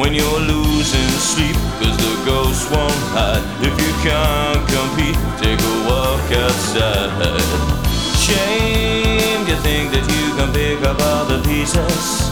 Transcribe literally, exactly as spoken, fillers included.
when you're losing sleep, cause the ghost won't hide. If you can't compete, take a walk outside. Shame to think that you can pick up all the pieces